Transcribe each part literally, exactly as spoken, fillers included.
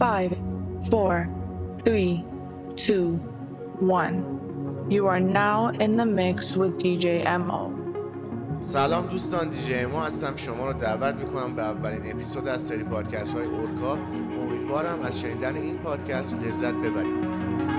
five, four, three, two, one. You are now in the mix with دی جی ام او. سلام دوستان، دی جی ام او هستم. شما رو دعوت میکنم به اولین اپیزود از سری پادکست های اورکا. امیدوارم از شنیدن این پادکست لذت ببرید.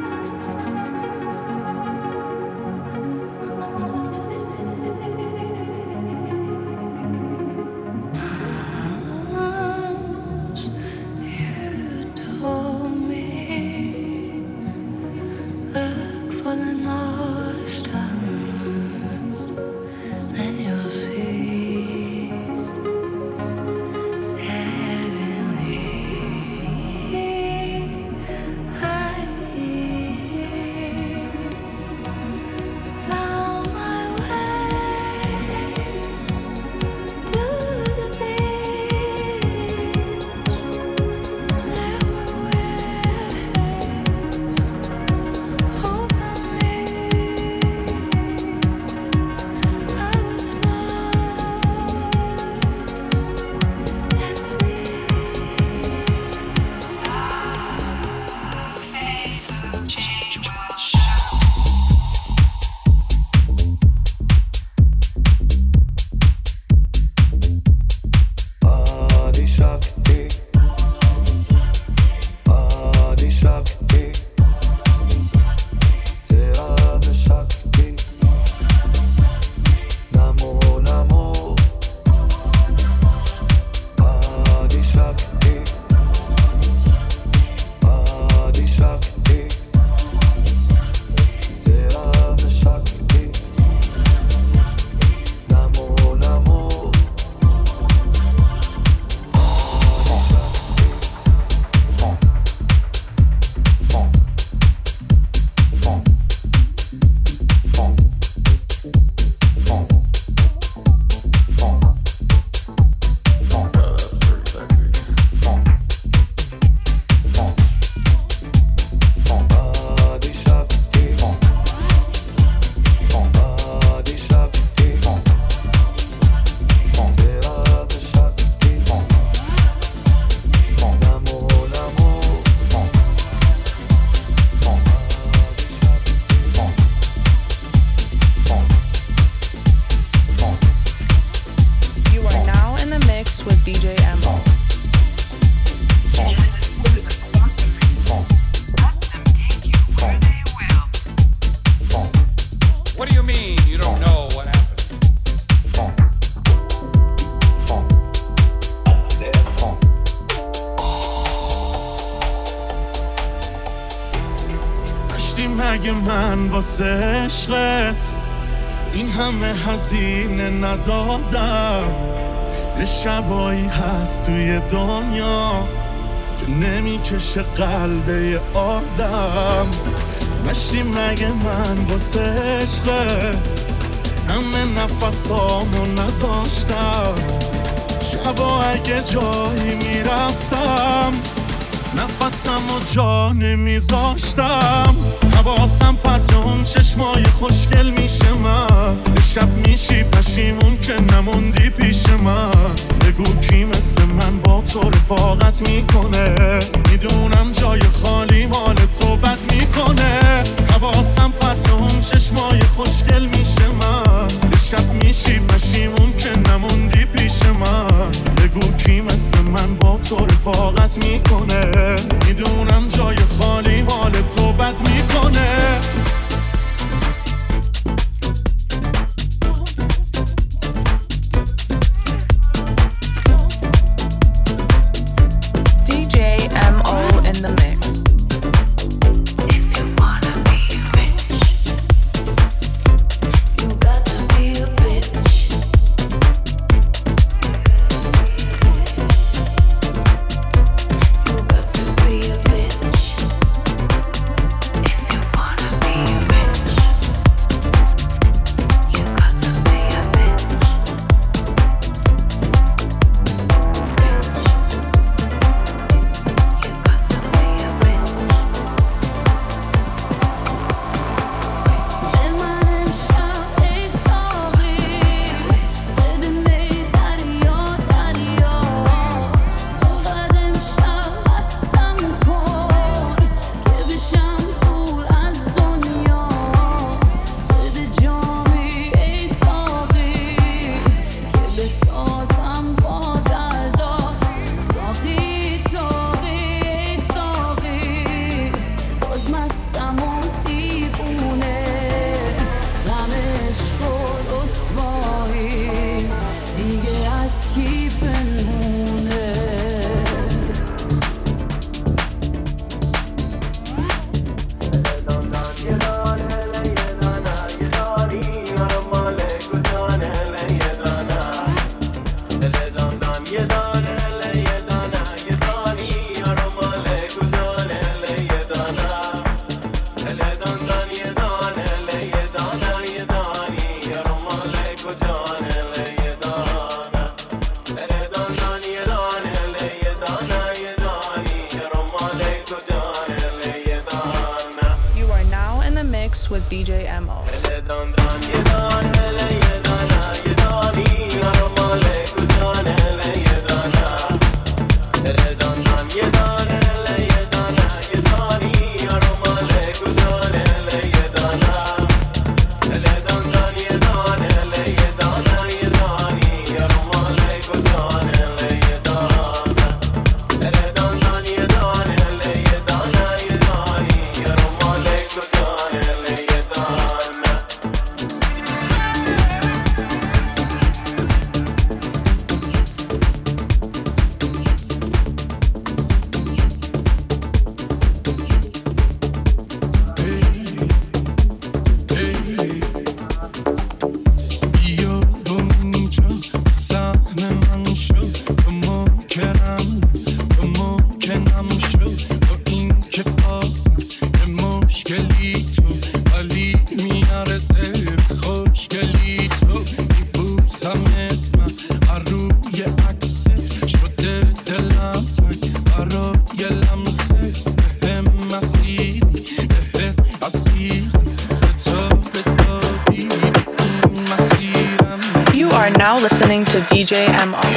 مگه من واسه عشقت این همه هزینه ندادم؟ یه شبایی هست توی دنیا که نمیکشه قلبه آدم. نشتی مگه من واسه عشقت همه نفسامو نذاشتم؟ شبا اگه جایی میرفتم نفسم و جا نمیذاشتم. حواسم پرت اون چشمای خوشگل میشه من. یه شب میشی پشیمون که نموندی پیش من. بگو کی مثل من با تو رفاقت میکنه؟ میدونم جای خالی مال تو بد میکنه. حواسم پرت اون چشمای خوشگل میشه من. یه شب میشی پشیمون که نموندی پیش من. بگو کی مثل من با تو رفاقت میکنه؟ میدونم جای خالی مال تو بد میکنه. دی جی ام او in the mix. Now listening to D J M R.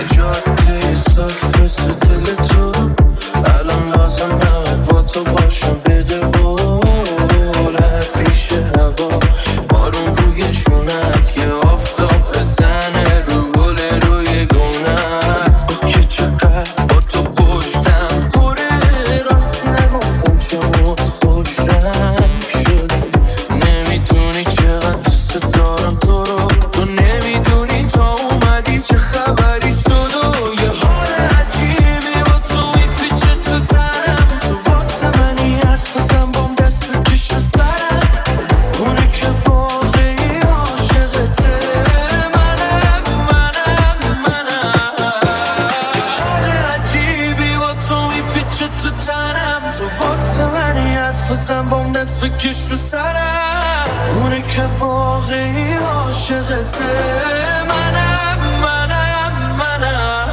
حواسم بام دست بکش رو سرم، اونه که واقعی عاشقته. منم منم منم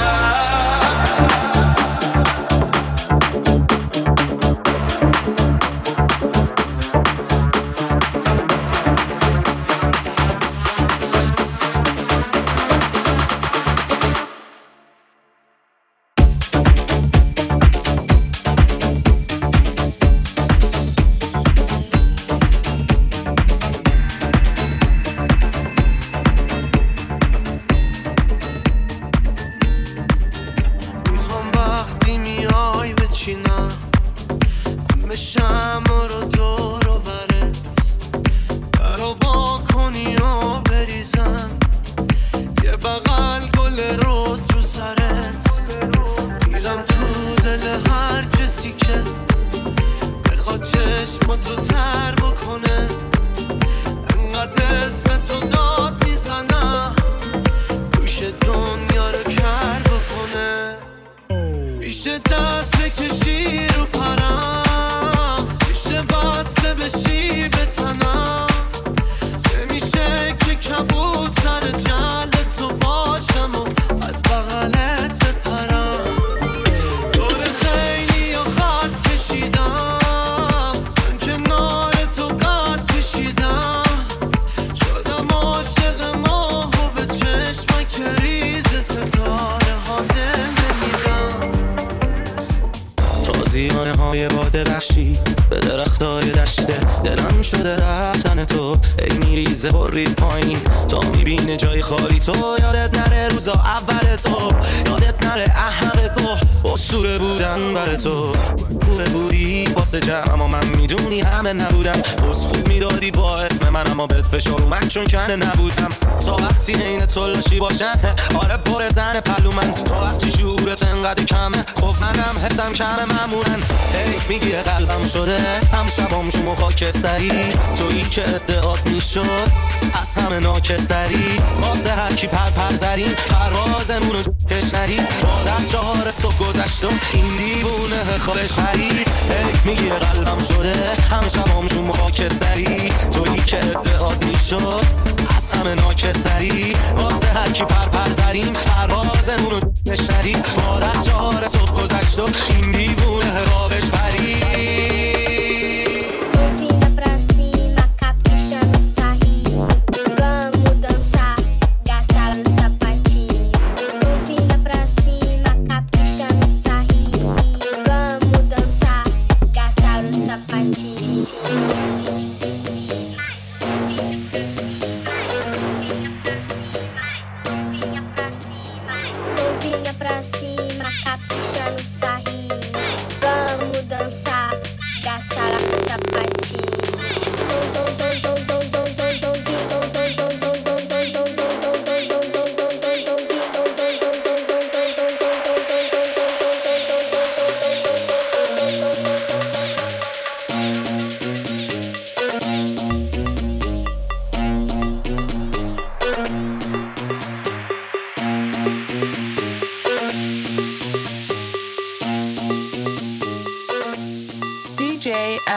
چون کنه نبودم تا وقتی عین تلاشی باشم. آره پر زن پلو من تا وقتی شعورت انقدر کمه. خب منم حسم کمه معمولا. ای میگیره قلبم شده هم شبام شما خاکستری. تویی که ادعات میشد از همه ناکستری. واسه هر کی پر پر زدیم پروازمون رو کشنری. بعد از چهار صبح گذشت و این دیوونه خوابش پرید. ای میگیره قلبم شده هم شبام شما خاکستری. تویی که ادعات میشد از همه ناکستری. واسه هر کی پر پر زدیم پروازمون رو کشنری. بعد از چهار صبح گذشت و این دیوونه خوابش پرید. Novinha pra cima, capricha no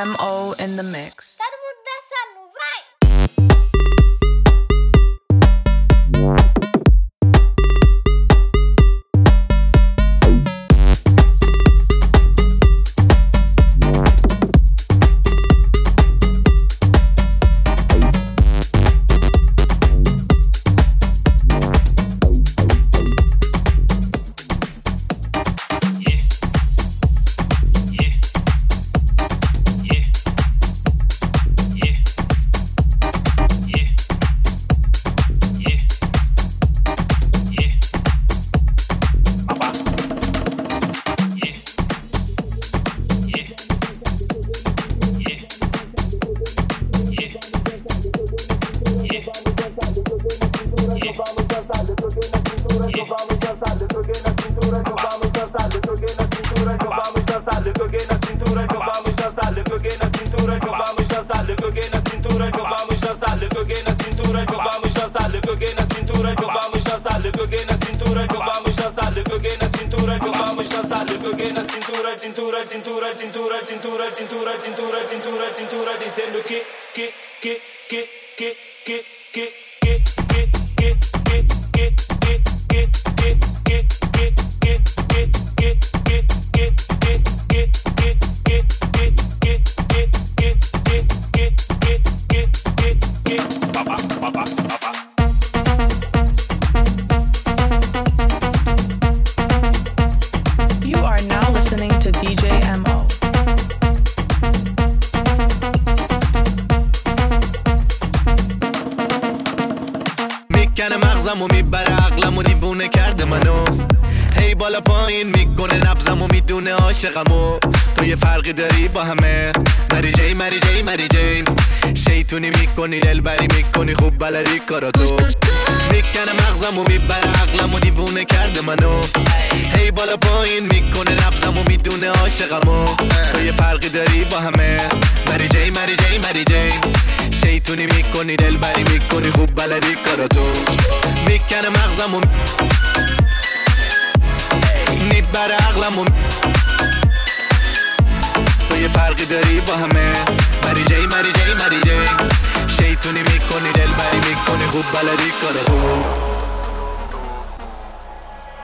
M O in the mix. مغزمو میبره عقلمو دیوونه کرده منو هی بالا پایین میکنه نبزمو میدونه عاشقمو تو یه فرقی داری با همه مری جی مری جی مری جی شیطونی میکنی دلبری میکنی خوب بلدی کاراتو میکنه مغزمو میبره عقلمو دیوونه کرده منو هی بالا پایین میکنه نبزمو میدونه عاشقمو تو یه فرقی داری با همه مری جی مری جی مری جی شیطونی میکنی دلبری میکنی خوب بلدی کاراتو میکنه مغزمو میبره عقلمو تو یه فرقی داری با همه مری جی مری جی مری جی شیطونی میکنی دلبری میکنی خوب بلدی کاراتو